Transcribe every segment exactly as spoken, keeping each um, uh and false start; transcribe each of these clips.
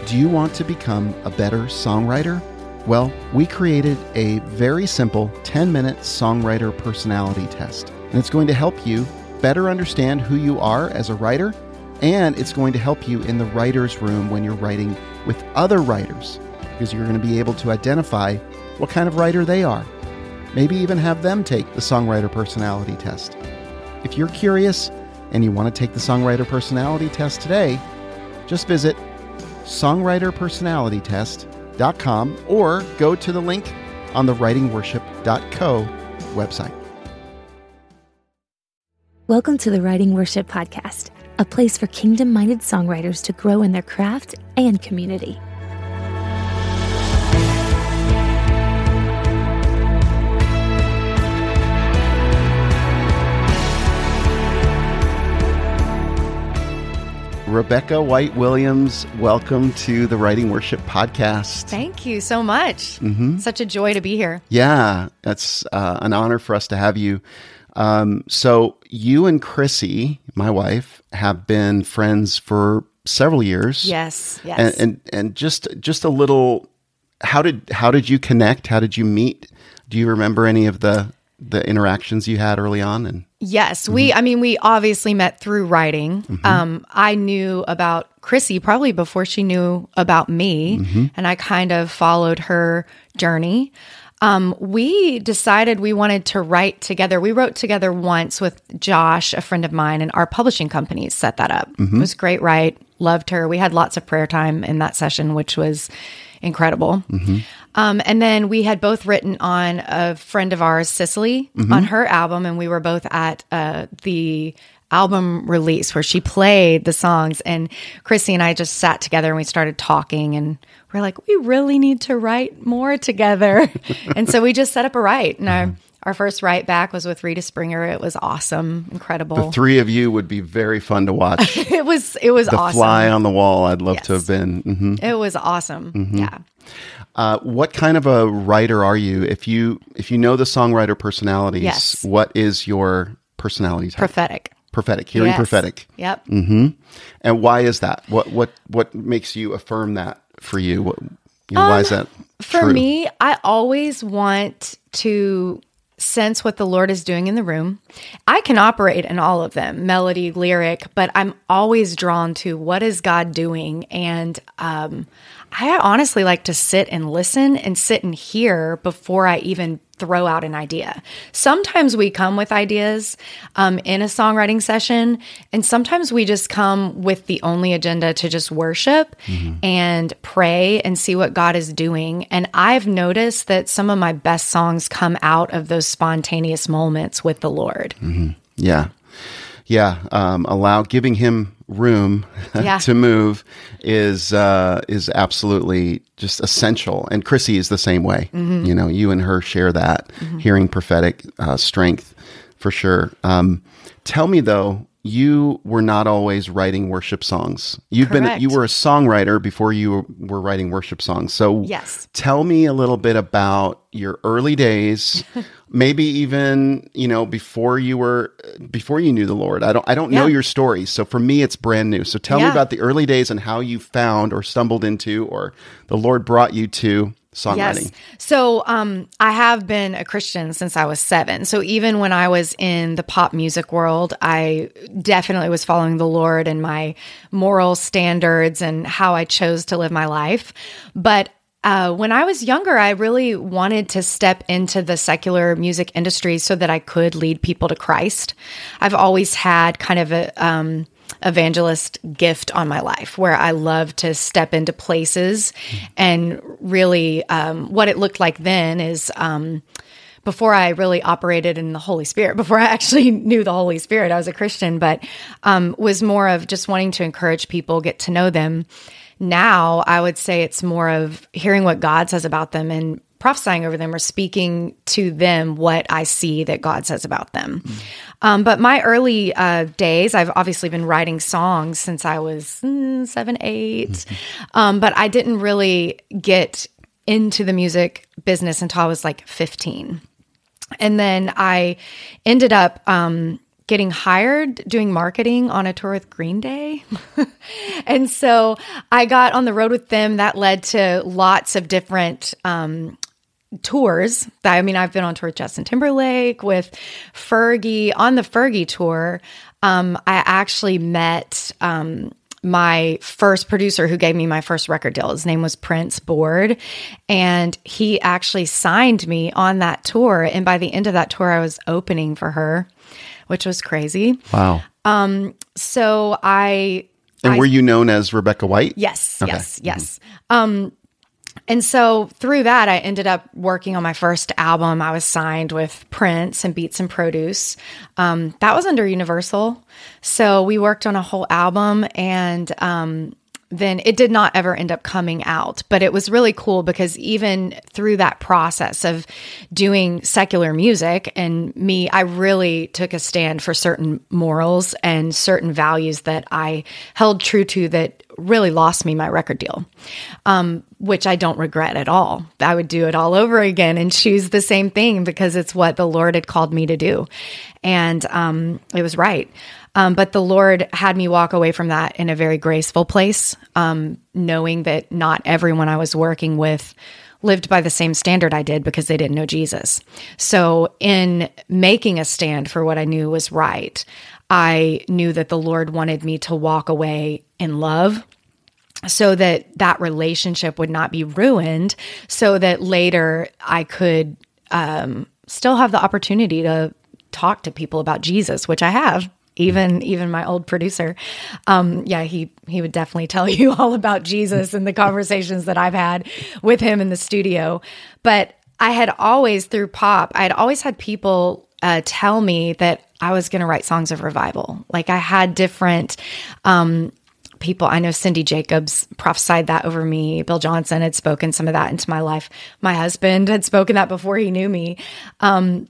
Do you want to become a better songwriter? Well, we created a very simple ten-minute songwriter personality test, and it's going to help you better understand who you are as a writer, and it's going to help you in the writer's room when you're writing with other writers, because you're going to be able to identify what kind of writer they are. Maybe even have them take the songwriter personality test. If you're curious and you want to take the songwriter personality test today, just visit songwriter personality test dot com or go to the link on the writing worship dot co website. Welcome to the Writing Worship Podcast, a place for kingdom-minded songwriters to grow in their craft and community. Rebecca White-Williams, welcome to the Writing Worship Podcast. Thank you so much. Mm-hmm. Such a joy to be here. Yeah, that's uh, an honor for us to have you. Um, so you and Chrissy, my wife, have been friends for several years. Yes, yes. And and, and just just a little, how did how did you connect? How did you meet? Do you remember any of the the interactions you had early on? And Yes, mm-hmm. we, I mean, we obviously met through writing. Mm-hmm. Um, I knew about Chrissy probably before she knew about me, Mm-hmm. and I kind of followed her journey. Um, we decided we wanted to write together. We wrote together once with Josh, a friend of mine, and our publishing company set that up. Mm-hmm. It was a great write. Loved her. We had lots of prayer time in that session, which was incredible. Mm-hmm. Um, and then we had both written on a friend of ours, Cicely, Mm-hmm. on her album, and we were both at uh, the album release where she played the songs. And Chrissy and I just sat together and we started talking, and we're like, we really need to write more together. And so we just set up a write. And our, our first write back was with Rita Springer. It was awesome, incredible. the three of you would be very fun to watch. it was it was the awesome. fly on the wall. I'd love to Yes. have been. Mm-hmm. It was awesome. Mm-hmm. Yeah. Uh, what kind of a writer are you? If you if you know the songwriter personalities, Yes. what is your personality type? Prophetic. Prophetic, hearing Yes. prophetic. Yep. Mm-hmm. And why is that? What what what makes you affirm that for you? What, you know, Um, why is that For true? me, I always want to sense what the Lord is doing in the room. I can operate in all of them, melody, lyric, but I'm always drawn to what is God doing. And um, I honestly like to sit and listen and sit and hear before I even throw out an idea. Sometimes we come with ideas um, in a songwriting session, and sometimes we just come with the only agenda to just worship Mm-hmm. and pray and see what God is doing. And I've noticed that some of my best songs come out of those spontaneous moments with the Lord. Mm-hmm. Yeah. Yeah. Um, allow giving him room Yeah. to move is uh, is absolutely just essential. And Chrissy is the same way. Mm-hmm. You know, you and her share that hearing prophetic uh, strength for sure. Um, tell me though, you were not always writing worship songs. You've been Correct. you were a songwriter before you were writing worship songs. So Yes. tell me a little bit about your early days, maybe even, you know, before you were before you knew the Lord. I don't I don't know Yeah. your story. So for me it's brand new. So tell me Yeah. about the early days and how you found or stumbled into or the Lord brought you to songwriting. Yes. So um, I have been a Christian since I was seven. So even when I was in the pop music world, I definitely was following the Lord and my moral standards and how I chose to live my life. But uh, when I was younger, I really wanted to step into the secular music industry so that I could lead people to Christ. I've always had kind of a um, evangelist gift on my life where I love to step into places and really um, what it looked like then is um, before I really operated in the Holy Spirit, before I actually knew the Holy Spirit, I was a Christian, but um, was more of just wanting to encourage people, get to know them. Now, I would say it's more of hearing what God says about them and prophesying over them or speaking to them what I see that God says about them. Mm. Um, but my early uh, days, I've obviously been writing songs since I was mm, seven, eight, mm-hmm. um, but I didn't really get into the music business until I was like fifteen. And then I ended up um, getting hired doing marketing on a tour with Green Day. And so I got on the road with them. That led to lots of different um, tours. I mean, I've been on tour with Justin Timberlake, with Fergie. On the Fergie tour, um, I actually met um, my first producer who gave me my first record deal. His name was Prince Board, and he actually signed me on that tour. And by the end of that tour, I was opening for her, which was crazy. Wow. Um, so I... And I, were you known as Rebecca White? Yes, Okay. yes, yes. Mm-hmm. Um, and so through that, I ended up working on my first album. I was signed with Prince and Beats and Produce. Um, that was under Universal. So we worked on a whole album, and um, then it did not ever end up coming out. But it was really cool because even through that process of doing secular music and me, I really took a stand for certain morals and certain values that I held true to that really lost me my record deal, um, which I don't regret at all. I would do it all over again and choose the same thing because it's what the Lord had called me to do. And um, it was right. Um, but the Lord had me walk away from that in a very graceful place, um, knowing that not everyone I was working with lived by the same standard I did because they didn't know Jesus. So in making a stand for what I knew was right, I knew that the Lord wanted me to walk away in love so that that relationship would not be ruined, so that later I could um, still have the opportunity to talk to people about Jesus, which I have. Even even my old producer, um, yeah, he he would definitely tell you all about Jesus and the conversations that I've had with him in the studio. But I had always, through pop, I had always had people uh, tell me that I was going to write songs of revival. Like I had different um, people. I know Cindy Jacobs prophesied that over me. Bill Johnson had spoken some of that into my life. My husband had spoken that before he knew me. Um,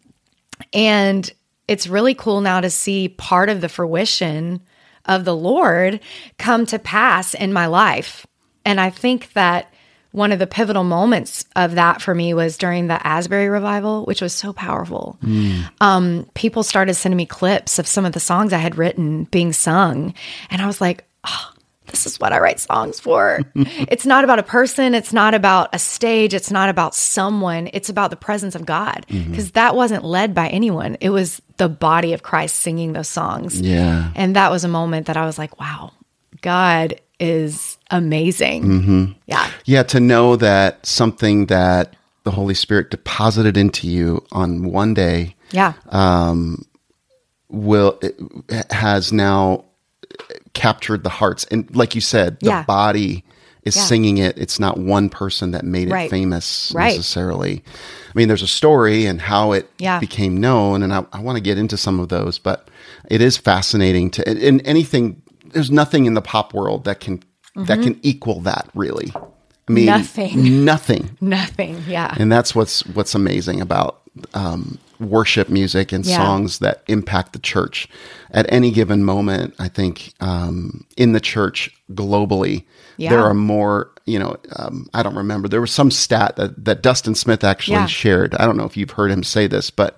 and it's really cool now to see part of the fruition of the Lord come to pass in my life. And I think that one of the pivotal moments of that for me was during the Asbury revival, which was so powerful. Mm. Um, people started sending me clips of some of the songs I had written being sung. And I was like, oh, this is what I write songs for. It's not about a person. It's not about a stage. It's not about someone. It's about the presence of God, because mm-hmm. that wasn't led by anyone. It was the body of Christ singing those songs. Yeah. And that was a moment that I was like, wow, God is amazing. Mm-hmm. Yeah. Yeah. To know that something that the Holy Spirit deposited into you on one day, yeah, um, will, it has now captured the hearts. And like you said, the yeah. body is yeah. singing it. It's not one person that made it right. famous right. necessarily. I mean, there's a story and how it yeah. became known, and I, I want to get into some of those, but it is fascinating to, and anything, there's nothing in the pop world that can, mm-hmm. that can equal that, really. I mean, nothing, nothing, nothing. Yeah. And that's what's, what's amazing about, um, worship music and yeah. songs that impact the church at any given moment. I think um, in the church globally, yeah. there are more, you know, um, I don't remember. There was some stat that, that Dustin Smith actually yeah. shared. I don't know if you've heard him say this, but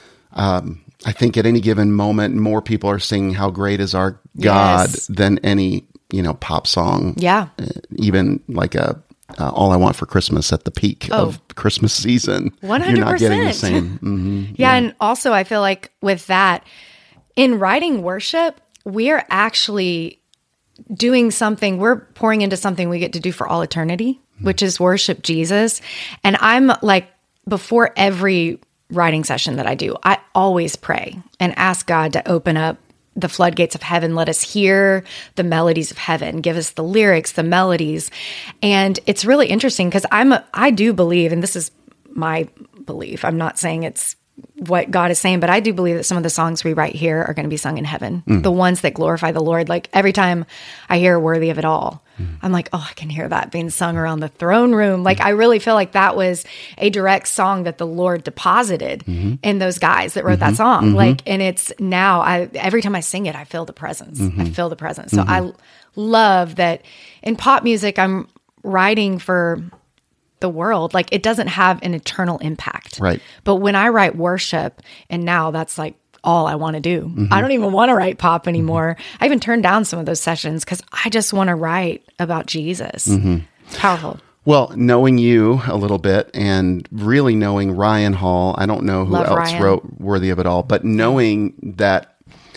um, I think at any given moment, more people are singing how great is our God yes. than any, you know, pop song. Yeah. Uh, even like a, Uh, All I Want for Christmas at the peak oh. of Christmas season. one hundred percent. You're not getting the same. Mm-hmm. Yeah, yeah. and also I feel like with that, in writing worship, we're actually doing something, we're pouring into something we get to do for all eternity, mm-hmm. which is worship Jesus. And I'm like, before every writing session that I do, I always pray and ask God to open up the floodgates of heaven. Let us hear the melodies of heaven. Give us the lyrics, the melodies. And it's really interesting because I'm, a, I do believe, and this is my belief, I'm not saying it's what God is saying, but I do believe that some of the songs we write here are going to be sung in heaven. Mm. The ones that glorify the Lord. Like every time I hear Worthy of It All, mm. I'm like, oh, I can hear that being sung around the throne room. Like I really feel like that was a direct song that the Lord deposited mm-hmm. in those guys that wrote mm-hmm. that song. Mm-hmm. Like, and it's now I, every time I sing it, I feel the presence. Mm-hmm. I feel the presence. So mm-hmm. I love that in pop music, I'm writing for the world. Like it doesn't have an eternal impact. Right. But when I write worship, and now that's like all I want to do. Mm-hmm. I don't even want to write pop anymore. Mm-hmm. I even turned down some of those sessions because I just want to write about Jesus. Mm-hmm. Powerful. Well, knowing you a little bit and really knowing Ryan Hall, I don't know who Love else Ryan. wrote Worthy of It All, but knowing that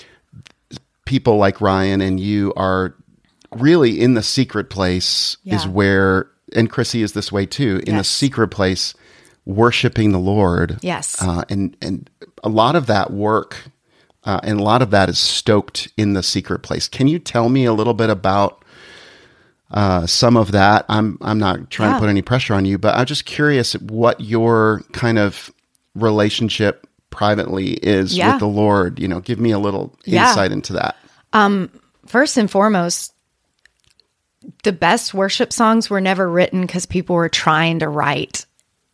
people like Ryan and you are really in the secret place Yeah. is where, and Chrissy is this way too, in Yes. the secret place, worshiping the Lord. Yes. Uh, and, and a lot of that work uh, and a lot of that is stoked in the secret place. Can you tell me a little bit about Uh, some of that? I'm I'm not trying Yeah. to put any pressure on you, but I'm just curious what your kind of relationship privately is Yeah. with the Lord. You know, give me a little Yeah. insight into that. First and foremost, the best worship songs were never written because people were trying to write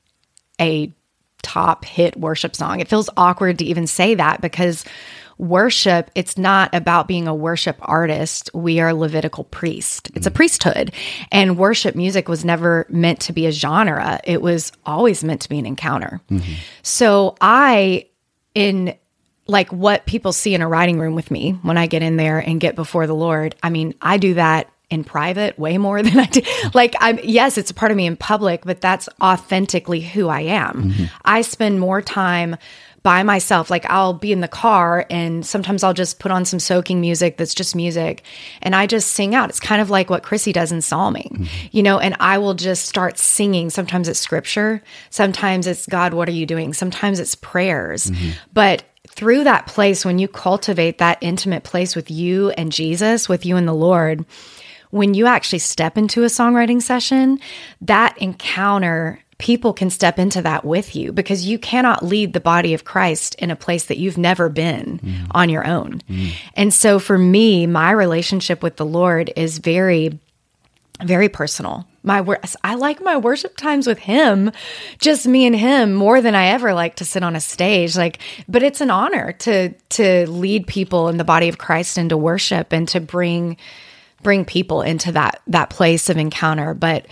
a top hit worship song. It feels awkward to even say that because worship, it's not about being a worship artist. We are Levitical priest. It's a priesthood. And worship music was never meant to be a genre. It was always meant to be an encounter. Mm-hmm. So I, in like what people see in a writing room with me when I get in there and get before the Lord, I mean, I do that in private way more than I do. Like, I'm, yes, it's a part of me in public, but that's authentically who I am. Mm-hmm. I spend more time by myself. Like, I'll be in the car and sometimes I'll just put on some soaking music that's just music and I just sing out. It's kind of like what Chrissy does in psalming, mm-hmm. you know, and I will just start singing. Sometimes it's scripture. Sometimes it's, God, what are you doing? Sometimes it's prayers. Mm-hmm. But through that place, when you cultivate that intimate place with you and Jesus, with you and the Lord, when you actually step into a songwriting session, that encounter, people can step into that with you because you cannot lead the body of Christ in a place that you've never been mm. on your own. Mm. And so for me, my relationship with the Lord is very, very personal. My wor- I like my worship times with him, just me and him, more than I ever like to sit on a stage. Like, but it's an honor to to lead people in the body of Christ into worship and to bring bring people into that that place of encounter. But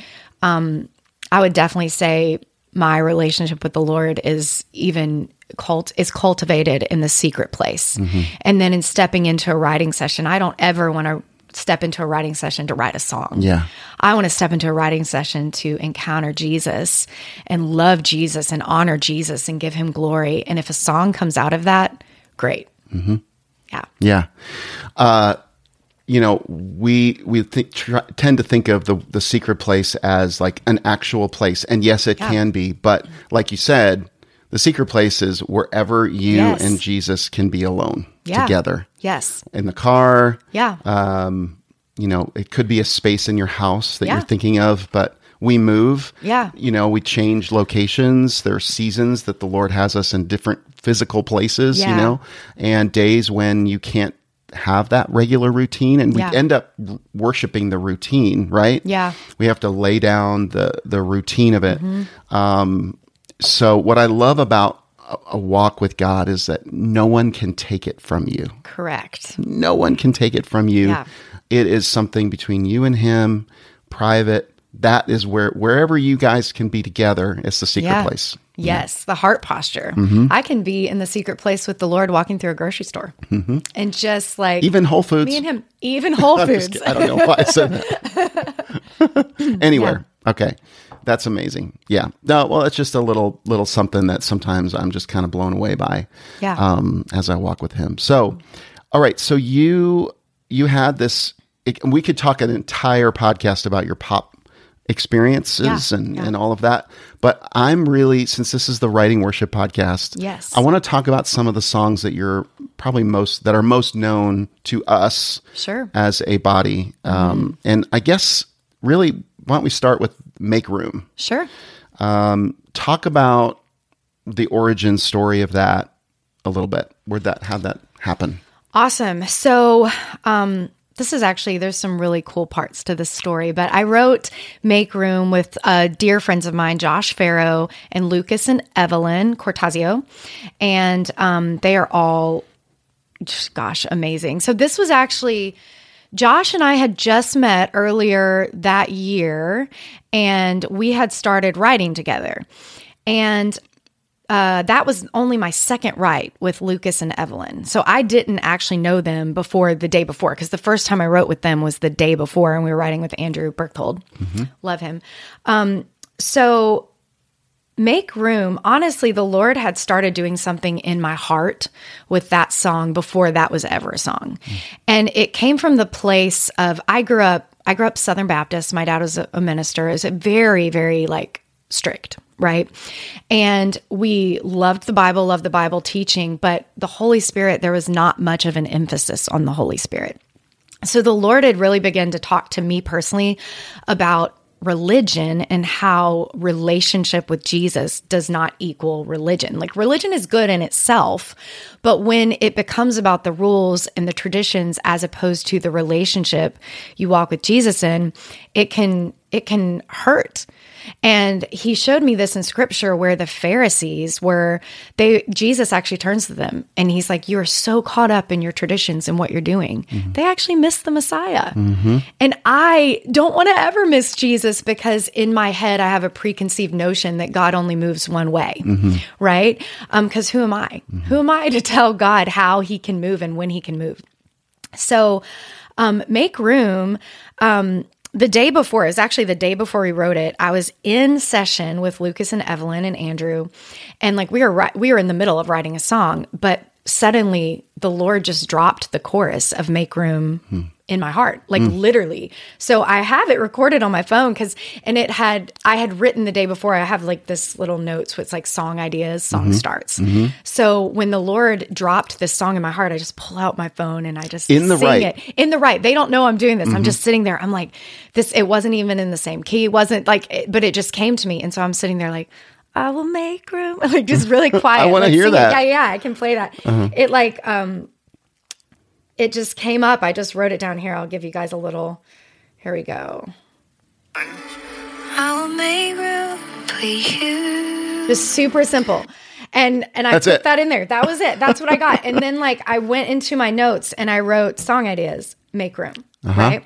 um I would definitely say my relationship with the Lord is even cult is cultivated in the secret place. Mm-hmm. And then in stepping into a writing session, I don't ever want to step into a writing session to write a song. Yeah. I want to step into a writing session to encounter Jesus and love Jesus and honor Jesus and give him glory. And if a song comes out of that, great. Mm-hmm. Yeah. Yeah. Uh, you know, we we think, try, tend to think of the the secret place as like an actual place, and yes, it yeah. can be. But like you said, the secret place is wherever you yes. and Jesus can be alone yeah. together. Yes, in the car. Yeah. Um, you know, it could be a space in your house that yeah. you're thinking of, but we move. Yeah. You know, we change locations. There are seasons that the Lord has us in different physical places. Yeah. You know, and days when you can't have that regular routine, and we yeah. end up worshiping the routine, right? Yeah. We have to lay down the, the routine of it. Mm-hmm. Um, so what I love about a, a walk with God is that no one can take it from you. Correct. No one can take it from you. Yeah. It is something between you and him, private. That is where, wherever you guys can be together, it's the secret yeah. place. Yes, the heart posture. Mm-hmm. I can be in the secret place with the Lord walking through a grocery store mm-hmm. and just like... Even Whole Foods. Me and him. Even Whole Foods. Just, I don't know why I said that. Anywhere. Yeah. Okay. That's amazing. Yeah. No, well, it's just a little little something that sometimes I'm just kind of blown away by yeah. um, as I walk with him. So, all right. So you you had this... It, we could talk an entire podcast about your pop experiences yeah, and, yeah. and all of that. But I'm really, since this is the Writing Worship podcast, yes. I want to talk about some of the songs that you're probably most, that are most known to us sure. as a body. Mm-hmm. Um, and I guess really, why don't we start with Make Room? Sure. Um, talk about the origin story of that a little bit. Where'd that, how'd that happen? Awesome. So, um, This is actually, there's some really cool parts to this story, but I wrote Make Room with uh, dear friends of mine, Josh Farrow and Lucas and Evelyn Cortazio. And um, they are all, just, gosh, amazing. So this was actually, Josh and I had just met earlier that year, and we had started writing together. And uh, that was only my second write with Lucas and Evelyn. So I didn't actually know them before the day before, because the first time I wrote with them was the day before, and we were writing with Andrew Berthold. Mm-hmm. Love him. Um, so Make Room, honestly, the Lord had started doing something in my heart with that song before that was ever a song. Mm. And it came from the place of, I grew up, I grew up Southern Baptist. My dad was a, a minister. It was a very, very like strict, right? And we loved the Bible, loved the Bible teaching, but the Holy Spirit, there was not much of an emphasis on the Holy Spirit. So the Lord had really begun to talk to me personally about religion and how relationship with Jesus does not equal religion. Like religion is good in itself, but when it becomes about the rules and the traditions as opposed to the relationship you walk with Jesus in, it can it can hurt. And he showed me this in scripture where the Pharisees were, they, Jesus actually turns to them and he's like, you're so caught up in your traditions and what you're doing. Mm-hmm. They actually miss the Messiah. Mm-hmm. And I don't want to ever miss Jesus because in my head, I have a preconceived notion that God only moves one way, mm-hmm. right? Um, because who am I? Mm-hmm. Who am I to tell God how he can move and when he can move? So um, Make Room, um, the day before, it was actually the day before we wrote it, I was in session with Lucas and Evelyn and Andrew, and like we were we were in the middle of writing a song, but suddenly the Lord just dropped the chorus of Make Room hmm. in my heart, like mm. literally. So I have it recorded on my phone because, and it had, I had written the day before, I have like this little notes with like song ideas, song mm-hmm. starts. Mm-hmm. So when the Lord dropped this song in my heart, I just pull out my phone and I just in the sing right. it. In the right. They don't know I'm doing this. Mm-hmm. I'm just sitting there. I'm like, this, it wasn't even in the same key. It wasn't like, it, but it just came to me. And so I'm sitting there like, I will make room. Like just really quiet. I want like, to hear that. It. Yeah, yeah, I can play that. Uh-huh. It like, um, it just came up. I just wrote it down here. I'll give you guys a little. Here we go. I will make room for you. Just super simple. And and I That's put it. that in there. That was it. That's what I got. And then like I went into my notes and I wrote song ideas, Make Room. Uh-huh. Right.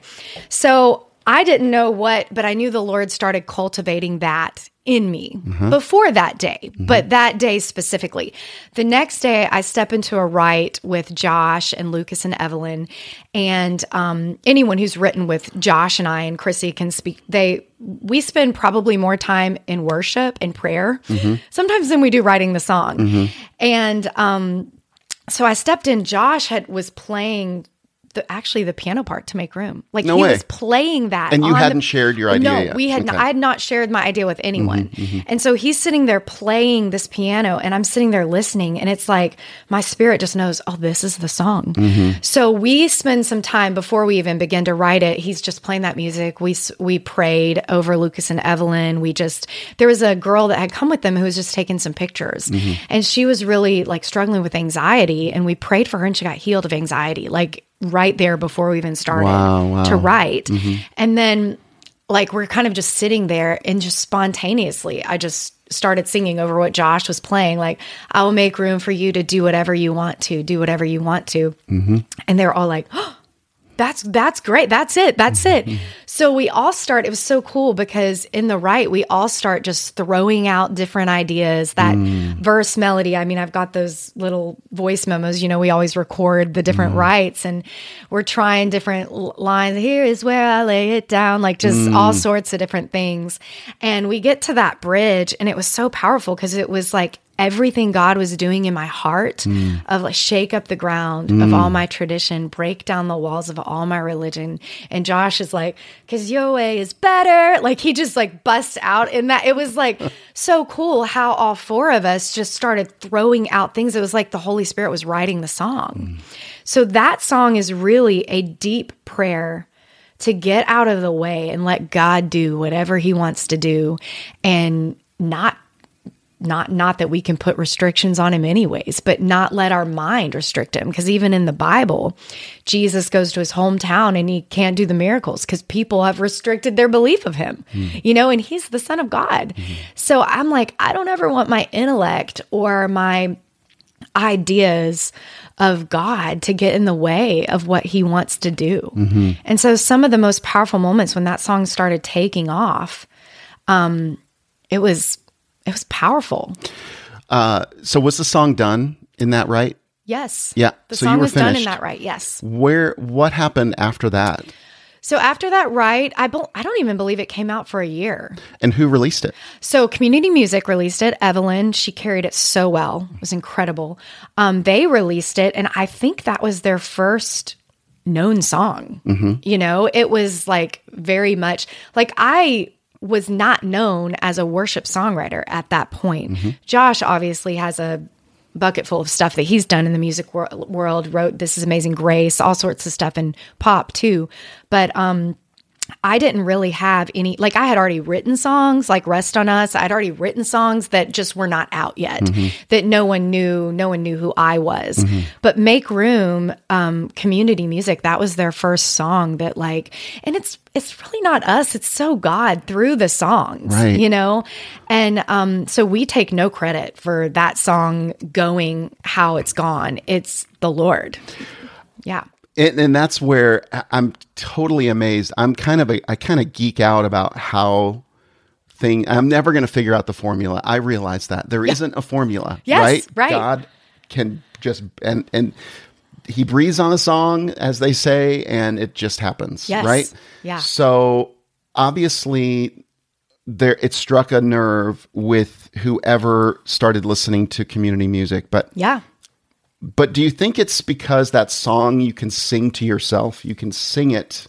So I didn't know what, but I knew the Lord started cultivating that in me mm-hmm. before that day, mm-hmm. but that day specifically. The next day, I step into a write with Josh and Lucas and Evelyn, and um, anyone who's written with Josh and I and Chrissy can speak. They we spend probably more time in worship and prayer mm-hmm. sometimes than we do writing the song. Mm-hmm. And um, so I stepped in. Josh had was playing. The, actually the piano part to Make Room. Like no he way. was playing that. And you on hadn't the, shared your idea no, yet. we had okay. not, I had not shared my idea with anyone. Mm-hmm, mm-hmm. And so he's sitting there playing this piano and I'm sitting there listening and it's like my spirit just knows, oh, this is the song. Mm-hmm. So we spend some time before we even begin to write it. He's just playing that music. We we prayed over Lucas and Evelyn. We just, there was a girl that had come with them who was just taking some pictures mm-hmm. and she was really like struggling with anxiety and we prayed for her and she got healed of anxiety. Like right there before we even started wow, wow. to write. Mm-hmm. And then like, we're kind of just sitting there and just spontaneously, I just started singing over what Josh was playing. Like, I will make room for you to do whatever you want to, do whatever you want to. Mm-hmm. And they're all like, oh, that's, that's great. That's it. That's it. So we all start, it was so cool because in the write, we all start just throwing out different ideas, that mm. verse melody. I mean, I've got those little voice memos, you know, we always record the different mm. writes and we're trying different l- lines. Here is where I lay it down, like just mm. all sorts of different things. And we get to that bridge and it was so powerful because it was like, everything God was doing in my heart mm. of like shake up the ground mm. of all my tradition, break down the walls of all my religion. And Josh is like, because your way is better. Like he just like busts out in that. It was like so cool how all four of us just started throwing out things. It was like the Holy Spirit was writing the song. Mm. So that song is really a deep prayer to get out of the way and let God do whatever he wants to do and not Not not that we can put restrictions on him anyways, but not let our mind restrict him. Because even in the Bible, Jesus goes to his hometown and he can't do the miracles because people have restricted their belief of him, mm. you know, and he's the Son of God. Mm-hmm. So I'm like, I don't ever want my intellect or my ideas of God to get in the way of what he wants to do. Mm-hmm. And so some of the most powerful moments when that song started taking off, um, it was... It was powerful. Uh, so was the song done in that right? Yes. Yeah. The so song you were was finished. done in that right. Yes. Where, what happened after that? So after that right, I, be- I don't even believe it came out for a year. And who released it? So Community Music released it. Evelyn, she carried it so well. It was incredible. Um, they released it, and I think that was their first known song. Mm-hmm. You know, it was like very much like I was not known as a worship songwriter at that point. Mm-hmm. Josh obviously has a bucket full of stuff that he's done in the music wor- world, wrote This Is Amazing Grace, all sorts of stuff in pop too. But um, I didn't really have any, like I had already written songs like Rest on Us. I'd already written songs that just were not out yet, mm-hmm. that no one knew, no one knew who I was. Mm-hmm. But Make Room, um, Community Music, that was their first song that like, and it's, it's really not us. It's so God through the songs, right. you know? And um, so we take no credit for that song going how it's gone. It's the Lord. Yeah. And, and that's where I'm totally amazed. I'm kind of a, I kind of geek out about how thing. I'm never going to figure out the formula. I realize that there yeah. isn't a formula, yes, right? Right. God can just and and he breathes on a song, as they say, and it just happens, yes. right? Yeah. So obviously, there it struck a nerve with whoever started listening to community music, but yeah. But do you think it's because that song you can sing to yourself? You can sing it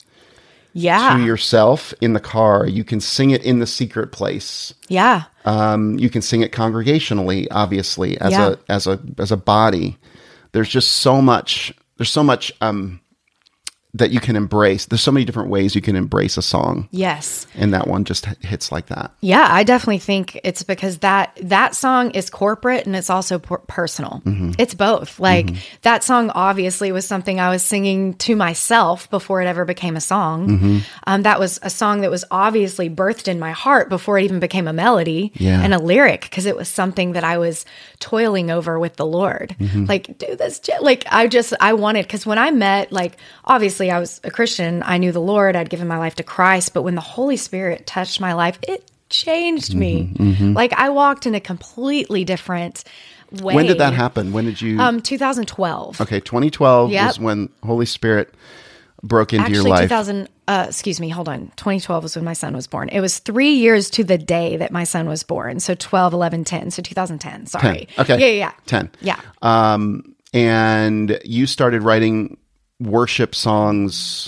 yeah. to yourself in the car. You can sing it in the secret place. Yeah. Um, you can sing it congregationally, obviously, as yeah. a as a as a body. There's just so much. There's so much um, that you can embrace. There's so many different ways you can embrace a song. Yes. And that one just hits like that. Yeah, I definitely think it's because that that song is corporate and it's also per- personal. Mm-hmm. It's both. Like mm-hmm. that song obviously was something I was singing to myself before it ever became a song. Mm-hmm. Um, that was a song that was obviously birthed in my heart before it even became a melody yeah. and a lyric, because it was something that I was toiling over with the Lord. Mm-hmm. Like, do this. Like, I just, I wanted, because when I met, like, obviously I was a Christian. I knew the Lord. I'd given my life to Christ. But when the Holy Spirit touched my life, it changed mm-hmm, me. Mm-hmm. Like I walked in a completely different way. When did that happen? When did you? Um, twenty twelve. Okay, twenty twelve yep. was when Holy Spirit broke into Actually, your life. two thousand. Uh, excuse me. Hold on. twenty twelve was when my son was born. It was three years to the day that my son was born. So twelve, eleven, ten. So two thousand ten. Sorry. ten. Okay. Yeah, yeah, yeah. ten. Yeah. Um, and you started writing worship songs.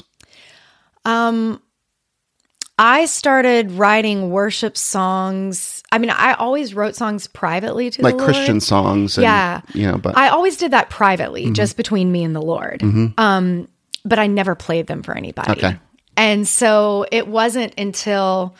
Um, I started writing worship songs. I mean, I always wrote songs privately to like the Lord. Christian songs. And, yeah. You know, but I always did that privately, mm-hmm. just between me and the Lord. Mm-hmm. Um, but I never played them for anybody. Okay. And so it wasn't until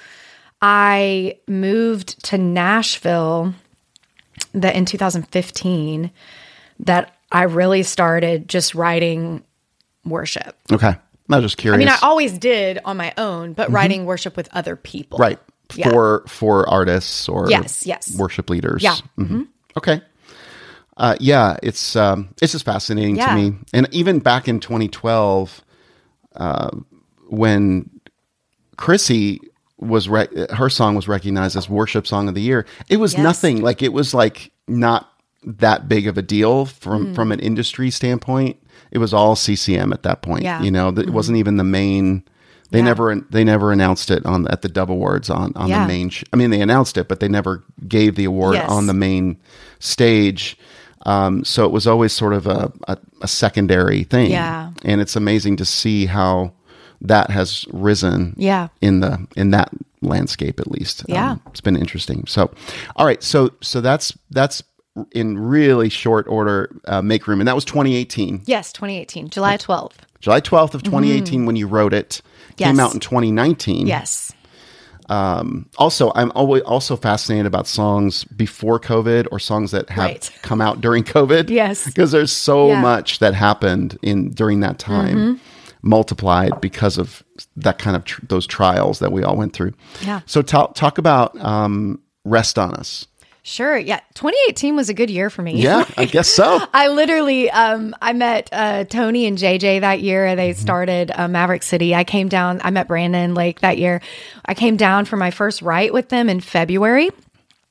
I moved to Nashville that in two thousand fifteen that I really started just writing worship. Okay. I was just curious. I mean, I always did on my own, but mm-hmm. writing worship with other people. Right. Yeah. For for artists or yes, yes. worship leaders. Yeah. Mm-hmm. Mm-hmm. Okay. Uh, yeah, it's um, it's just fascinating yeah. to me. And even back in twenty twelve, uh, when Chrissy was re- her song was recognized as worship song of the year, it was yes. nothing. Like it was like not that big of a deal from mm. from an industry standpoint. It was all C C M at that point. Yeah. You know, it mm-hmm. wasn't even the main. They yeah. never they never announced it on at the Dove Awards on on yeah. the main. Sh- I mean, they announced it, but they never gave the award yes. on the main stage. Um, so it was always sort of a, a, a secondary thing. Yeah. And it's amazing to see how that has risen. Yeah. In the in that landscape, at least. Yeah. Um, it's been interesting. So, all right. So so that's that's. in really short order, uh, Make Room. And that was twenty eighteen. Yes, twenty eighteen, July twelfth. July twelfth of twenty eighteen mm-hmm. when you wrote it. Came yes. out in twenty nineteen. Yes. Um, also, I'm always also fascinated about songs before COVID or songs that have right. come out during COVID. Yes. Because there's so yeah. much that happened in during that time, mm-hmm. multiplied because of that kind of tr- those trials that we all went through. Yeah. So talk talk about um, Rest on Us. Sure. Yeah. twenty eighteen was a good year for me. Yeah, I guess so. I literally, um, I met uh, Tony and J J that year. They mm-hmm. started uh, Maverick City. I came down, I met Brandon Lake that year. I came down for my first write with them in February.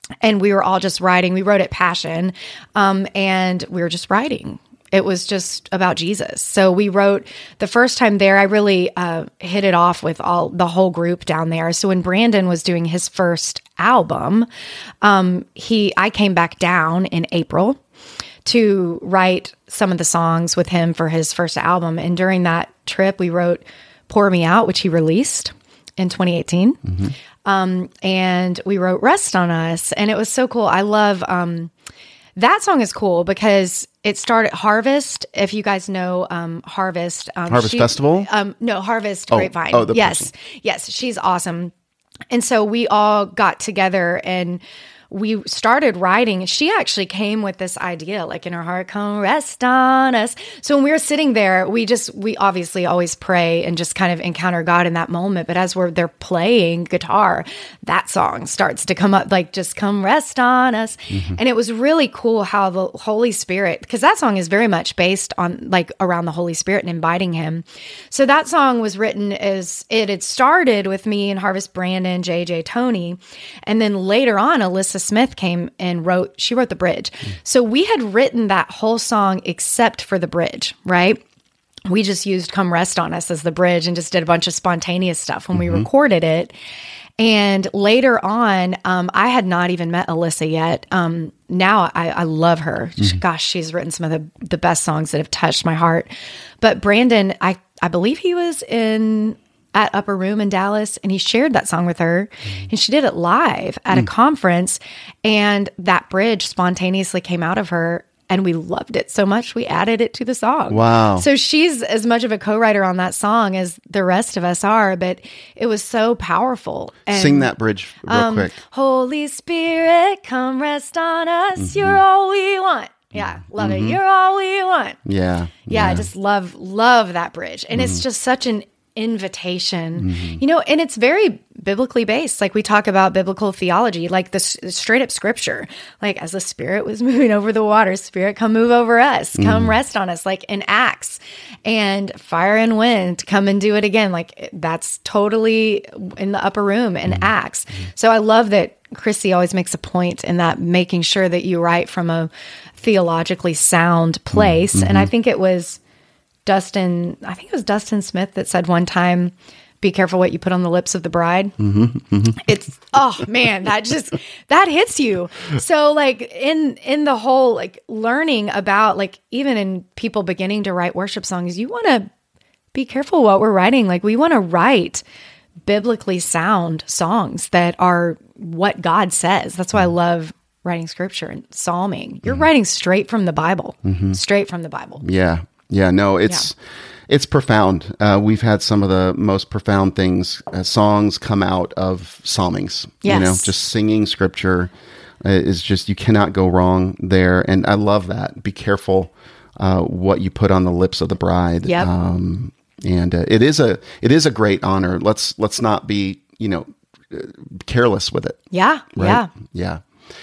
and we were all just writing. We wrote at Passion, um, and we were just writing. It was just about Jesus. So we wrote the first time there, I really uh, hit it off with all the whole group down there. So when Brandon was doing his first album, um, he I came back down in April to write some of the songs with him for his first album. And during that trip, we wrote Pour Me Out, which he released in twenty eighteen. Mm-hmm. Um, and we wrote Rest on Us. And it was so cool. I love um, that song is cool because it started Harvest. If you guys know um, Harvest. Um, Harvest she, Festival? Um, no, Harvest oh, Grapevine. Oh, the yes. person. Yes. She's awesome. And so we all got together and we started writing. She actually came with this idea, like in her heart, come rest on us. So when we were sitting there, we just, we obviously always pray and just kind of encounter God in that moment. But as we're there playing guitar, that song starts to come up, like just come rest on us. Mm-hmm. And it was really cool how the Holy Spirit, because that song is very much based on like around the Holy Spirit and inviting him. So that song was written as it had started with me and Harvest Brandon, J J, Tony. And then later on, Alyssa Smith came and wrote, she wrote the bridge. Mm. So we had written that whole song except for the bridge, right? We just used Come Rest on Us as the bridge and just did a bunch of spontaneous stuff when mm-hmm. we recorded it. And later on, um, I had not even met Alyssa yet. Um, now I, I love her. Mm-hmm. Gosh, she's written some of the, the best songs that have touched my heart. But Brandon, I, I believe he was in... at Upper Room in Dallas, and he shared that song with her, mm. and she did it live at mm. a conference, and that bridge spontaneously came out of her, and we loved it so much, we added it to the song. Wow. So she's as much of a co-writer on that song as the rest of us are, but it was so powerful. And, Sing that bridge real um, quick. Holy Spirit, come rest on us, mm-hmm. you're all we want. Yeah, love mm-hmm. it. You're all we want. Yeah. Yeah, yeah. I just love, love that bridge. And mm. it's just such an invitation, mm-hmm. you know, and it's very biblically based. Like we talk about biblical theology, like the s- straight up scripture, like as the Spirit was moving over the water, Spirit, come move over us, come mm-hmm. rest on us, like in Acts, and fire and wind, come and do it again. Like that's totally in the Upper Room in mm-hmm. Acts. So I love that Chrissy always makes a point in that, making sure that you write from a theologically sound place. Mm-hmm. And I think it was Dustin, I think it was Dustin Smith that said one time, be careful what you put on the lips of the bride. Mm-hmm, mm-hmm. It's, oh man, that just, that hits you. So like in, in the whole, like learning about, like even in people beginning to write worship songs, you want to be careful what we're writing. Like we want to write biblically sound songs that are what God says. That's why I love writing scripture and psalming. You're mm-hmm. writing straight from the Bible, mm-hmm. straight from the Bible. Yeah. Yeah, no, it's yeah. it's profound. Uh, we've had some of the most profound things, uh, songs come out of psalmings. Yes. You know, just singing scripture uh, is just, you cannot go wrong there. And I love that. Be careful uh, what you put on the lips of the bride. Yep. Um, and uh, it is a it is a great honor. Let's let's not be, you know, careless with it. Yeah. Right? Yeah. Yeah.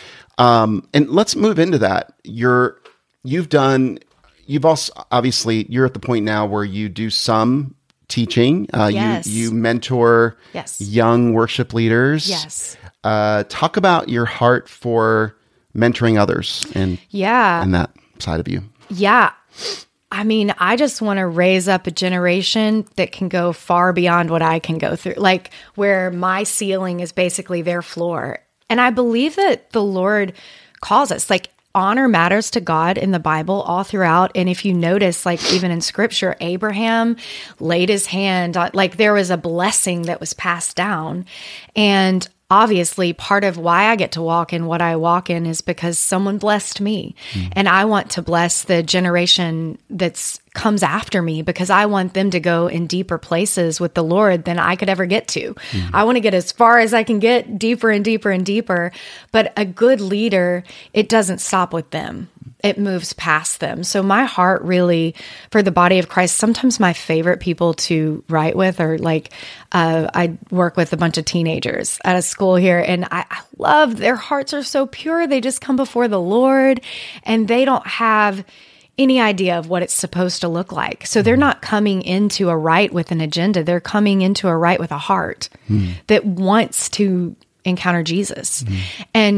Um, and let's move into that. You're you've done. You've also, obviously, you're at the point now where you do some teaching. Uh, yes. You you mentor yes. young worship leaders. Yes. Uh, talk about your heart for mentoring others and yeah. and that side of you. Yeah. I mean, I just want to raise up a generation that can go far beyond what I can go through, like where my ceiling is basically their floor. And I believe that the Lord calls us, like, honor matters to God in the Bible all throughout. And if you notice, like even in scripture, Abraham laid his hand on, like there was a blessing that was passed down. And obviously part of why I get to walk in what I walk in is because someone blessed me. Mm. And I want to bless the generation that's comes after me, because I want them to go in deeper places with the Lord than I could ever get to. Mm. I want to get as far as I can get, deeper and deeper and deeper. But a good leader, it doesn't stop with them. It moves past them. So my heart really for the body of Christ, sometimes my favorite people to write with are like, uh, I work with a bunch of teenagers at a school here, and I, I love their hearts are so pure. They just come before the Lord and they don't have any idea of what it's supposed to look like. So they're not coming into a rite with an agenda. They're coming into a rite with a heart mm. that wants to encounter Jesus. Mm. And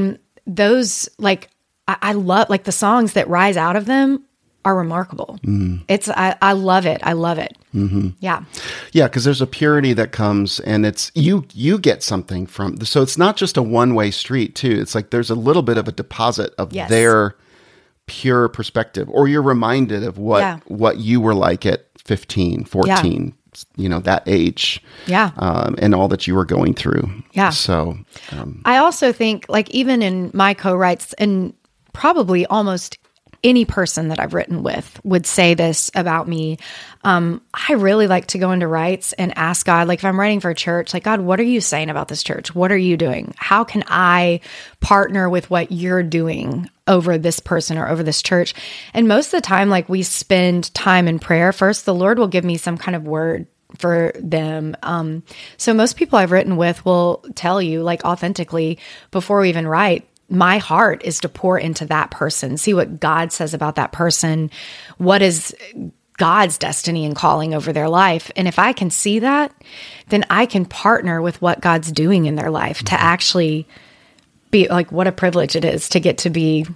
those, like, I, I love, like, the songs that rise out of them are remarkable. Mm. It's, I, I love it. I love it. Mm-hmm. Yeah. Yeah. Cause there's a purity that comes, and it's, you, you get something from, so it's not just a one-way street too. It's like, there's a little bit of a deposit of yes. their pure perspective, or you're reminded of what, yeah. what you were like at fifteen, fourteen, yeah. you know, that age. Yeah. Um, and all that you were going through. Yeah. So, um, I also think, like, even in my co-writes, and probably almost any person that I've written with would say this about me. Um, I really like to go into writes and ask God, like, if I'm writing for a church, like, God, what are you saying about this church? What are you doing? How can I partner with what you're doing over this person or over this church? And most of the time, like, we spend time in prayer. First, the Lord will give me some kind of word for them. Um, so most people I've written with will tell you, like, authentically, before we even write, my heart is to pour into that person, see what God says about that person, what is God's destiny and calling over their life. And if I can see that, then I can partner with what God's doing in their life to actually be, like, what a privilege it is to get to be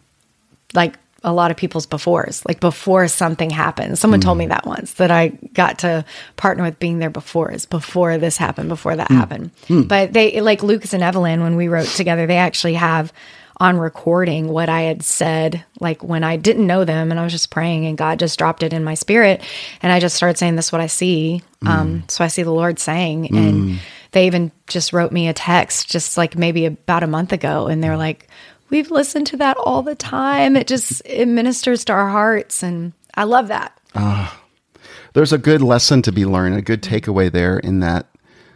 like a lot of people's befores, like before something happens. Someone mm. told me that once, that I got to partner with being there before, is before this happened, before that mm. happened. Mm. But they, like Lucas and Evelyn, when we wrote together, they actually have on recording what I had said, like, when I didn't know them and I was just praying and God just dropped it in my spirit. And I just started saying, this is what I see. Mm. Um, so I see the Lord saying, mm. and they even just wrote me a text just like maybe about a month ago. And they're like, we've listened to that all the time. It just, it ministers to our hearts. And I love that. Uh, there's a good lesson to be learned, a good takeaway there, in that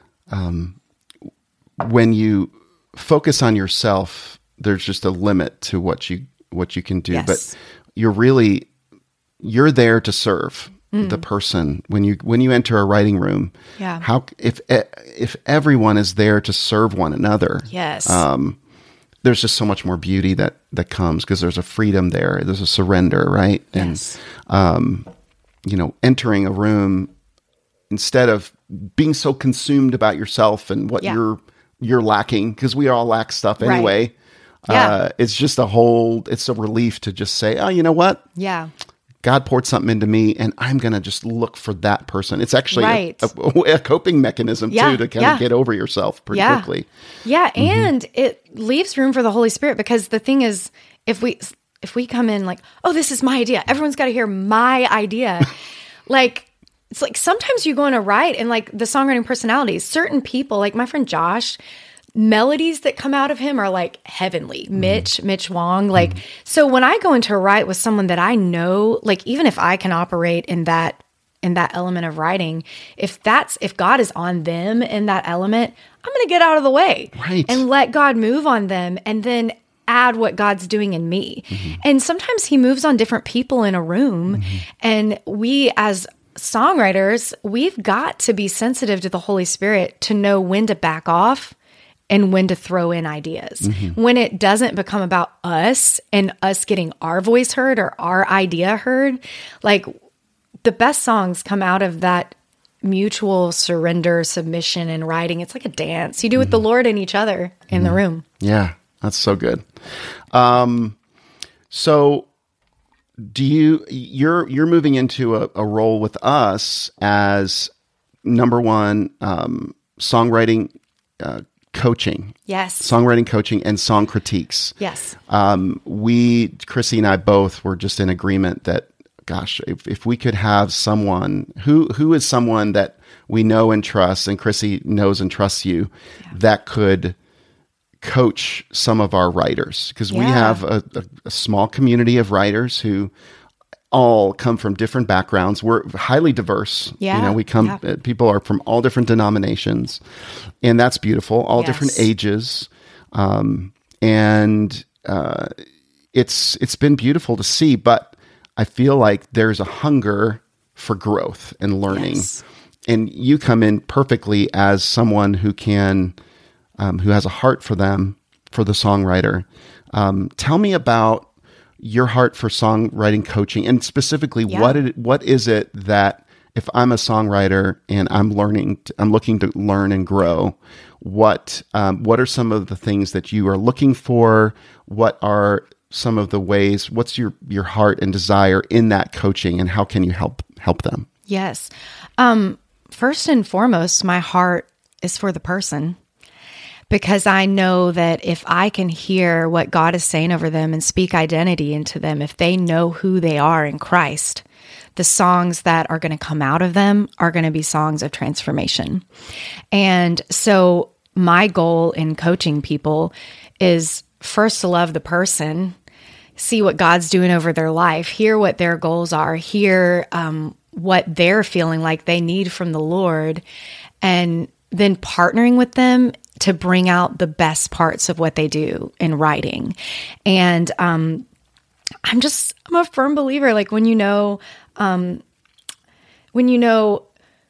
um, when you focus on yourself, there's just a limit to what you, what you can do. Yes. But you're really, you're there to serve mm. the person. When you, when you enter a writing room, yeah. how, if, if everyone is there to serve one another, yes. um, there's just so much more beauty that, that comes, because there's a freedom there. There's a surrender, right? Yes. And, um, you know, entering a room, instead of being so consumed about yourself and what yeah. you're, you're lacking, because we all lack stuff anyway. Right. Yeah. Uh, it's just a whole, it's a relief to just say, oh, you know what? Yeah. God poured something into me, and I'm going to just look for that person. It's actually right. a, a, a coping mechanism yeah, too, to kind yeah. of get over yourself pretty yeah. quickly. Yeah. Mm-hmm. And it leaves room for the Holy Spirit, because the thing is, if we, if we come in like, oh, this is my idea, everyone's got to hear my idea. Like, it's like, sometimes you go on a write, and like the songwriting personalities, certain people, like my friend Josh, melodies that come out of him are like heavenly. Mm. Mitch, Mitch Wong. Like, mm. so when I go into a write with someone that I know, like, even if I can operate in that, in that element of writing, if that's, if God is on them in that element, I'm going to get out of the way right. and let God move on them, and then add what God's doing in me. Mm-hmm. And sometimes he moves on different people in a room. Mm-hmm. And we, as songwriters, we've got to be sensitive to the Holy Spirit to know when to back off and when to throw in ideas. Mm-hmm. When it doesn't become about us and us getting our voice heard or our idea heard, like, the best songs come out of that mutual surrender, submission, and writing. It's like a dance. You do mm-hmm. with the Lord and each other in mm-hmm. the room. Yeah, that's so good. Um, so do you, you're, you're moving into a, a role with us as number one, um, songwriting, uh, coaching. Yes. Songwriting coaching and song critiques. Yes. Um, we, Chrissy and I both were just in agreement that, gosh, if, if we could have someone who, who is someone that we know and trust, and Chrissy knows and trusts you, yeah. that could coach some of our writers. Because yeah. we have a, a, a small community of writers who all come from different backgrounds. We're highly diverse. Yeah. You know, we come, yeah. people are from all different denominations, and that's beautiful. All yes. different ages. Um, and, uh, it's, it's been beautiful to see, but I feel like there's a hunger for growth and learning, yes. and you come in perfectly as someone who can, um, who has a heart for them, for the songwriter. Um, tell me about your heart for songwriting coaching, and specifically yeah. what it, what is it that, if I'm a songwriter and I'm learning, to, I'm looking to learn and grow, what um, what are some of the things that you are looking for? What are some of the ways? What's your your heart and desire in that coaching, and how can you help help them? Yes. Um, first and foremost, my heart is for the person. Because I know that if I can hear what God is saying over them and speak identity into them, if they know who they are in Christ, the songs that are going to come out of them are going to be songs of transformation. And so my goal in coaching people is first to love the person, see what God's doing over their life, hear what their goals are, hear um, what they're feeling like they need from the Lord, and then partnering with them to bring out the best parts of what they do in writing. And um, I'm just, I'm a firm believer, like when you know, um, when you know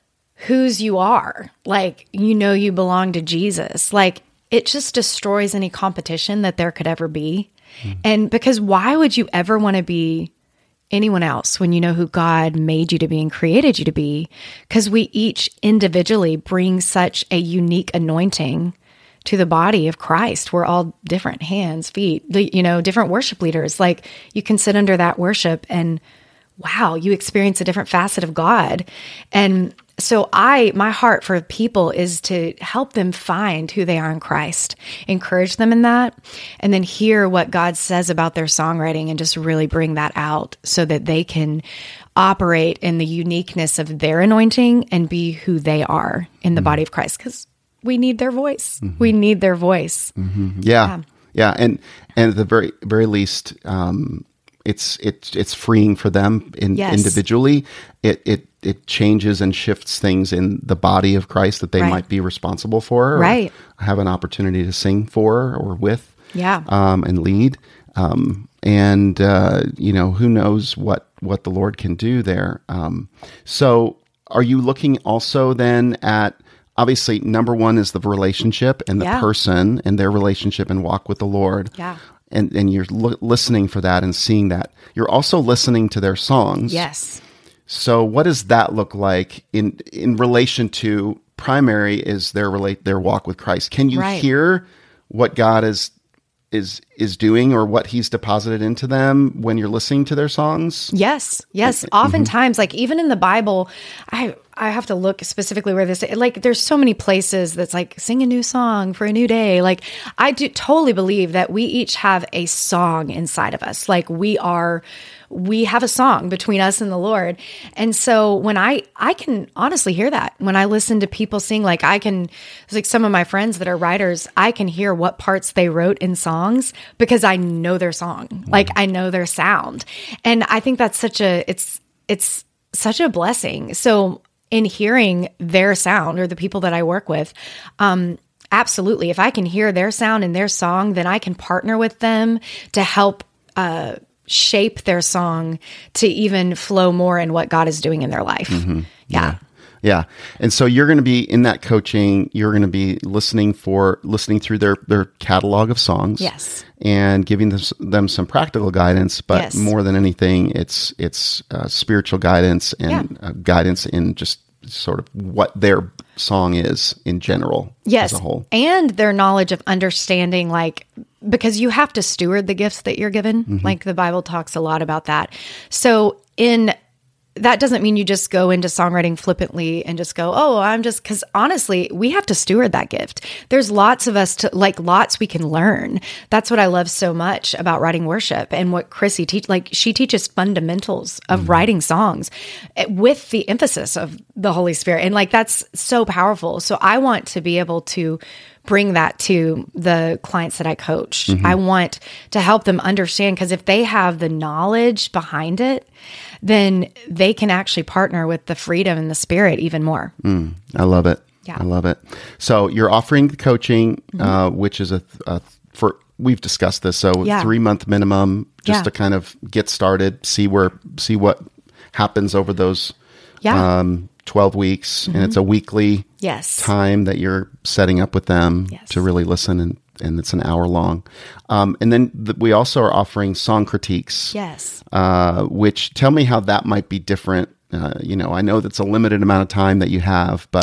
whose you are, like, you know, you belong to Jesus, like it just destroys any competition that there could ever be. Mm. And because why would you ever want to be anyone else when you know who God made you to be and created you to be? Because we each individually bring such a unique anointing to the body of Christ. We're all different hands, feet, you know, different worship leaders. Like you can sit under that worship and wow, you experience a different facet of God. And so I, my heart for people is to help them find who they are in Christ, encourage them in that, and then hear what God says about their songwriting and just really bring that out so that they can operate in the uniqueness of their anointing and be who they are in the mm-hmm. body of Christ. Because we need their voice. Mm-hmm. We need their voice. Mm-hmm. Yeah. yeah. Yeah. And, and at the very, very least, um, it's, it's, it's freeing for them in, yes. individually. It, it, it changes and shifts things in the body of Christ that they right. might be responsible for, or right. have an opportunity to sing for or with, yeah. um, and lead. Um, and, uh, you know, who knows what, what the Lord can do there. Um, so are you looking also then at, obviously, number one is the relationship and the yeah. person and their relationship and walk with the Lord. Yeah. And and you're l- listening for that and seeing that. You're also listening to their songs. Yes. So what does that look like in in relation to primary is their relate their walk with Christ? Can you right. hear what God is is is doing or what he's deposited into them when you're listening to their songs? Yes. Yes. Oftentimes, mm-hmm. like even in the Bible, I I have to look specifically where this, like there's so many places that's like sing a new song for a new day. Like I do totally believe that we each have a song inside of us. Like we are, we have a song between us and the Lord. And so when I, I can honestly hear that when I listen to people sing, like I can, it's like some of my friends that are writers, I can hear what parts they wrote in songs because I know their song. Mm-hmm. Like I know their sound. And I think that's such a, it's, it's such a blessing. So in hearing their sound or the people that I work with, um, absolutely. If I can hear their sound and their song, then I can partner with them to help uh, shape their song to even flow more in what God is doing in their life. Mm-hmm. Yeah. yeah. Yeah. And so you're going to be in that coaching, you're going to be listening for, listening through their, their catalog of songs. Yes. And giving them, them some practical guidance, but yes. more than anything, it's, it's uh, spiritual guidance and yeah. uh, guidance in just sort of what their song is in general yes. as a whole. And their knowledge of understanding, like, because you have to steward the gifts that you're given. Mm-hmm. Like the Bible talks a lot about that. So in that doesn't mean you just go into songwriting flippantly and just go, oh, I'm just, because honestly, we have to steward that gift. There's lots of us to, like lots we can learn. That's what I love so much about writing worship and what Chrissy teach. Like she teaches fundamentals of mm-hmm. writing songs with the emphasis of the Holy Spirit. And like, that's so powerful. So I want to be able to bring that to the clients that I coach. Mm-hmm. I want to help them understand, because if they have the knowledge behind it, then they can actually partner with the freedom and the Spirit even more. Mm, I love it. Yeah. I love it. So you're offering the coaching, mm-hmm. uh, which is a, a, for, we've discussed this. So yeah. three month minimum, just yeah. to kind of get started, see where, see what happens over those, yeah. um, twelve weeks. Mm-hmm. And it's a weekly yes. time that you're setting up with them yes. to really listen, and, and it's an hour long. Um, and then the, we also are offering song critiques. Yes. Uh, which tell me how that might be different. Uh, you know, I know that's a limited amount of time that you have, but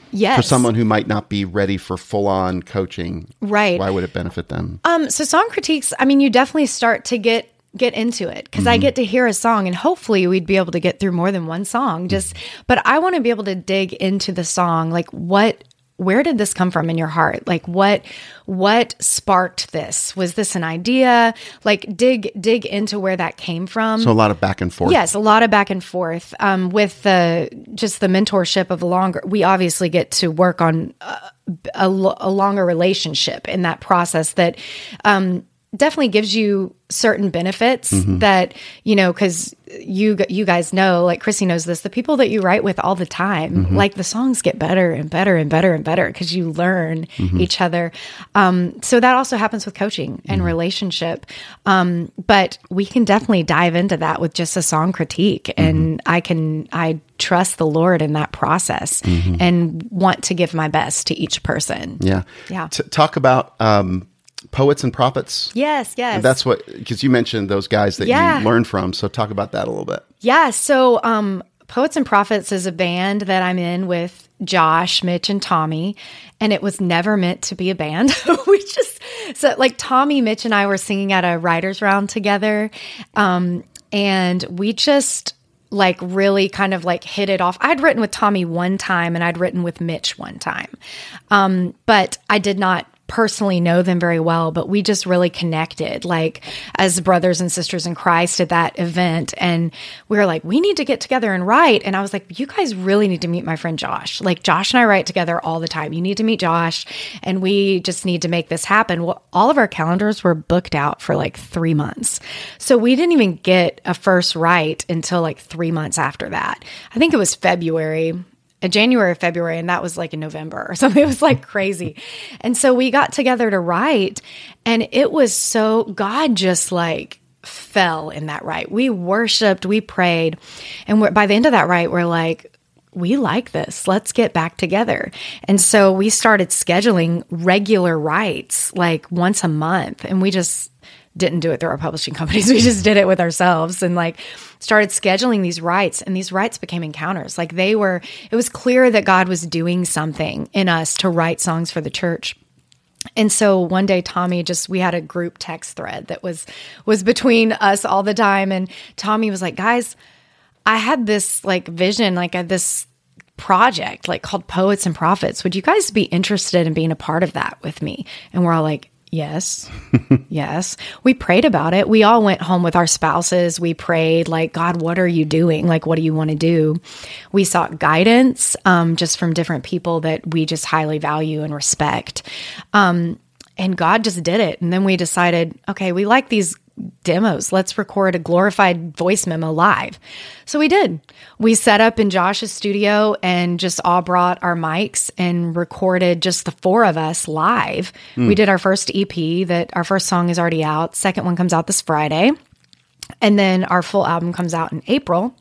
Yes. For someone who might not be ready for full-on coaching, right? Why would it benefit them? Um, so song critiques, I mean, you definitely start to get get into it because mm-hmm. I get to hear a song, and hopefully we'd be able to get through more than one song. Just, but I want to be able to dig into the song, like what. Where did this come from in your heart? Like what, what sparked this? Was this an idea? Like dig, dig into where that came from. So a lot of back and forth. Yes. A lot of back and forth, um, with the, just the mentorship of a longer, we obviously get to work on a, a, a longer relationship in that process that, um, definitely gives you certain benefits mm-hmm. that, you know, because you you guys know, like Chrissy knows this, the people that you write with all the time, mm-hmm. like the songs get better and better and better and better because you learn mm-hmm. each other. Um, so that also happens with coaching and mm-hmm. relationship. Um, but we can definitely dive into that with just a song critique. Mm-hmm. And I can, I trust the Lord in that process mm-hmm. and want to give my best to each person. Yeah. Yeah. T- talk about, um, Poets and Prophets. Yes, yes. And that's what, because you mentioned those guys that yeah. you learned from. So talk about that a little bit. Yeah. So um, Poets and Prophets is a band that I'm in with Josh, Mitch, and Tommy. And it was never meant to be a band. we just, so like Tommy, Mitch, and I were singing at a writer's round together. Um, and we just like really kind of like hit it off. I'd written with Tommy one time and I'd written with Mitch one time. Um, but I did not personally know them very well, but we just really connected like as brothers and sisters in Christ at that event. And we were like, we need to get together and write. And I was like, you guys really need to meet my friend Josh. Like Josh and I write together all the time. You need to meet Josh and we just need to make this happen. Well, all of our calendars were booked out for like three months. So we didn't even get a first write until like three months after that. I think it was February. January or February, and that was like in November or something. It was like crazy. And so we got together to write, and it was so, God just like fell in that write. We worshiped, we prayed, and we're, by the end of that write, we're like, we like this. Let's get back together. And so we started scheduling regular writes like once a month, and we just didn't do it through our publishing companies. We just did it with ourselves and like started scheduling these writes, and these writes became encounters. Like they were, it was clear that God was doing something in us to write songs for the church. And so one day, Tommy just, we had a group text thread that was, was between us all the time. And Tommy was like, guys, I had this like vision, like a, this project like called Poets and Prophets. Would you guys be interested in being a part of that with me? And we're all like, yes, yes. We prayed about it. We all went home with our spouses. We prayed like, God, what are you doing? Like, what do you want to do? We sought guidance um, just from different people that we just highly value and respect. Um, and God just did it. And then we decided, okay, we like these demos. Let's record a glorified voice memo live. So we did. We set up in Josh's studio and just all brought our mics and recorded just the four of us live. Mm. We did our first E P that our first song is already out. Second one comes out this Friday. And then our full album comes out in April.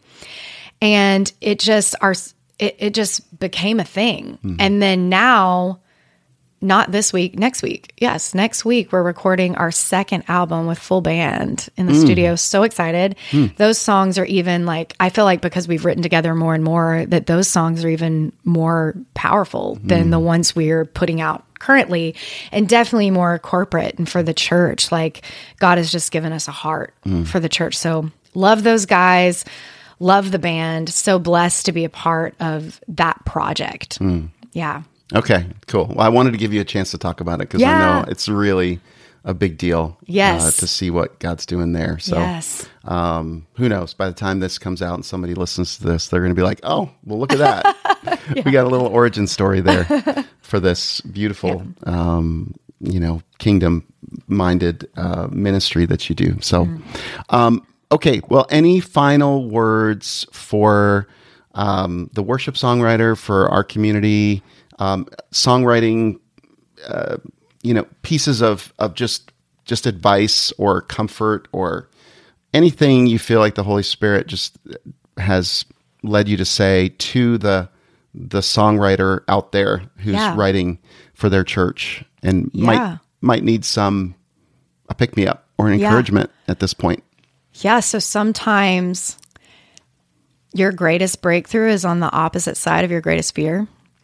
And it just, our, it, it just became a thing. Mm. And then now, not this week, next week. Yes, next week we're recording our second album with full band in the mm. studio. So excited. Mm. Those songs are even like, I feel like because we've written together more and more, that those songs are even more powerful mm. than the ones we're putting out currently, and definitely more corporate and for the church. Like God has just given us a heart mm. for the church. So love those guys, love the band. So blessed to be a part of that project. Mm. Yeah. Okay, cool. Well, I wanted to give you a chance to talk about it because yeah. I know it's really a big deal yes. uh, to see what God's doing there. So yes. um, who knows? By the time this comes out and somebody listens to this, they're going to be like, oh, well, look at that. yeah. We got a little origin story there for this beautiful, yeah. um, you know, kingdom-minded uh, ministry that you do. So, mm. um, okay, well, any final words for um, the worship songwriter, for our community, Um, songwriting, uh, you know, pieces of, of just, just advice or comfort or anything you feel like the Holy Spirit just has led you to say to the, the songwriter out there who's yeah. writing for their church and yeah. might, might need some, a pick me up or an encouragement yeah. at this point. Yeah. So sometimes your greatest breakthrough is on the opposite side of your greatest fear.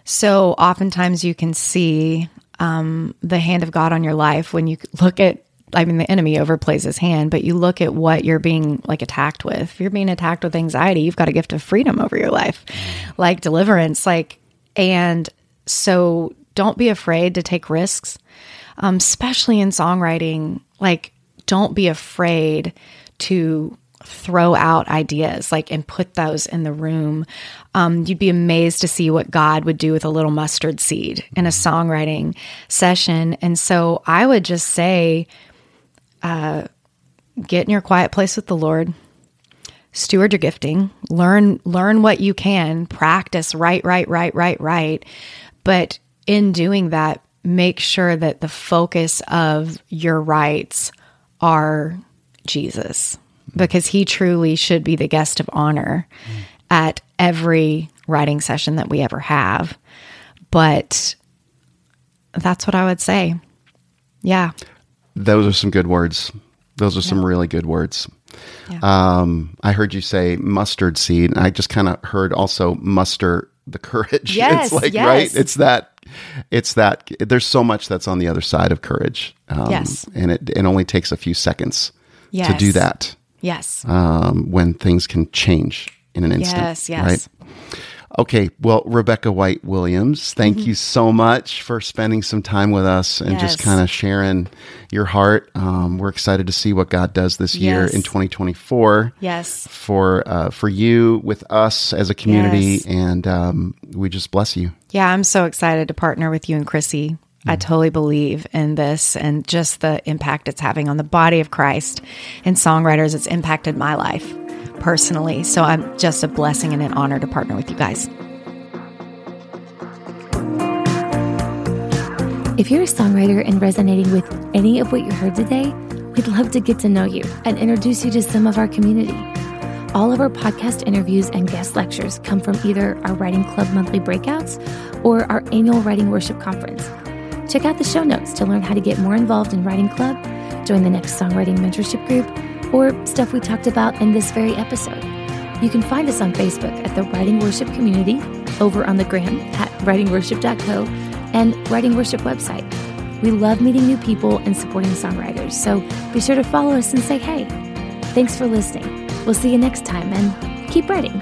So oftentimes you can see um, the hand of God on your life when you look at, I mean, the enemy overplays his hand, but you look at what you're being like attacked with. If you're being attacked with anxiety, you've got a gift of freedom over your life, like deliverance, like, and so don't be afraid to take risks, um, especially in songwriting. Like, don't be afraid to throw out ideas, like, and put those in the room. Um, you'd be amazed to see what God would do with a little mustard seed in a songwriting session. And so I would just say, uh, get in your quiet place with the Lord, steward your gifting, learn, learn what you can, practice, write, write, write, write, write. But in doing that, make sure that the focus of your writes are Jesus, because he truly should be the guest of honor mm. at every writing session that we ever have. But that's what I would say. Yeah. Those are some good words. Those are yeah. some really good words. Yeah. Um, I heard you say mustard seed, and I just kind of heard also muster the courage. Yes, it's like, yes. right? It's that, it's that, there's so much that's on the other side of courage. Um, yes. And it, it only takes a few seconds yes. to do that. Yes. Um, when things can change in an instant. Yes, yes. Right? Okay. Well, Rebecca White Williams, thank mm-hmm. you so much for spending some time with us and yes. just kind of sharing your heart. Um, we're excited to see what God does this year yes. in twenty twenty-four. Yes. For, uh, for you, with us as a community. Yes. And, um, we just bless you. Yeah. I'm so excited to partner with you and Chrissy. Mm-hmm. I totally believe in this and just the impact it's having on the body of Christ and songwriters. It's impacted my life personally. So I'm just a blessing and an honor to partner with you guys. If you're a songwriter and resonating with any of what you heard today, we'd love to get to know you and introduce you to some of our community. All of our podcast interviews and guest lectures come from either our Writing Club monthly breakouts or our annual Writing Worship Conference. Check out the show notes to learn how to get more involved in Writing Club, join the next songwriting mentorship group, or stuff we talked about in this very episode. You can find us on Facebook at the Writing Worship Community, over on the gram at writing worship dot co, and Writing Worship website. We love meeting new people and supporting songwriters, so be sure to follow us and say hey. Thanks for listening. We'll see you next time, and keep writing.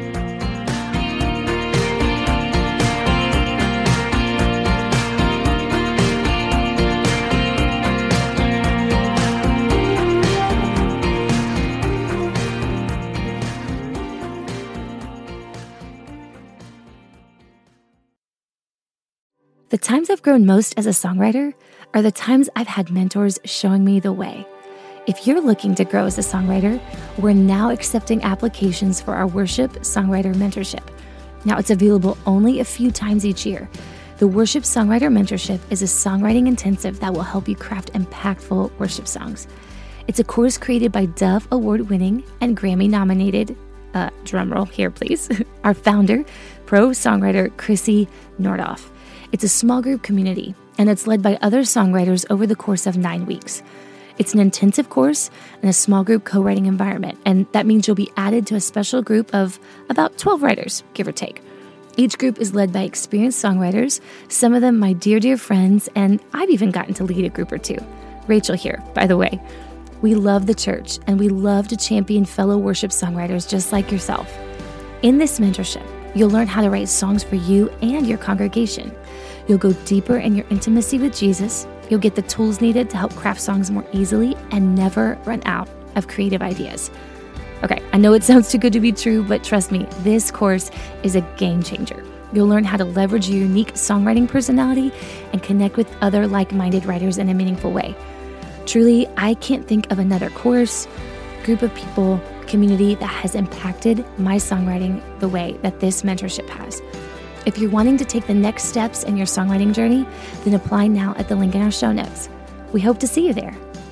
The times I've grown most as a songwriter are the times I've had mentors showing me the way. If you're looking to grow as a songwriter, we're now accepting applications for our Worship Songwriter Mentorship. Now, it's available only a few times each year. The Worship Songwriter Mentorship is a songwriting intensive that will help you craft impactful worship songs. It's a course created by Dove Award-winning and Grammy-nominated, uh, drumroll here please, our founder, pro songwriter Chrissy Nordoff. It's a small group community, and it's led by other songwriters over the course of nine weeks. It's an intensive course and a small group co-writing environment, and that means you'll be added to a special group of about twelve writers, give or take. Each group is led by experienced songwriters, some of them my dear, dear friends, and I've even gotten to lead a group or two. Rachel here, by the way. We love the church, and we love to champion fellow worship songwriters just like yourself. In this mentorship, you'll learn how to write songs for you and your congregation. You'll go deeper in your intimacy with Jesus. You'll get the tools needed to help craft songs more easily and never run out of creative ideas. Okay, I know it sounds too good to be true, but trust me, this course is a game changer. You'll learn how to leverage your unique songwriting personality and connect with other like-minded writers in a meaningful way. Truly, I can't think of another course, group of people, community that has impacted my songwriting the way that this mentorship has. If you're wanting to take the next steps in your songwriting journey, then apply now at the link in our show notes. We hope to see you there.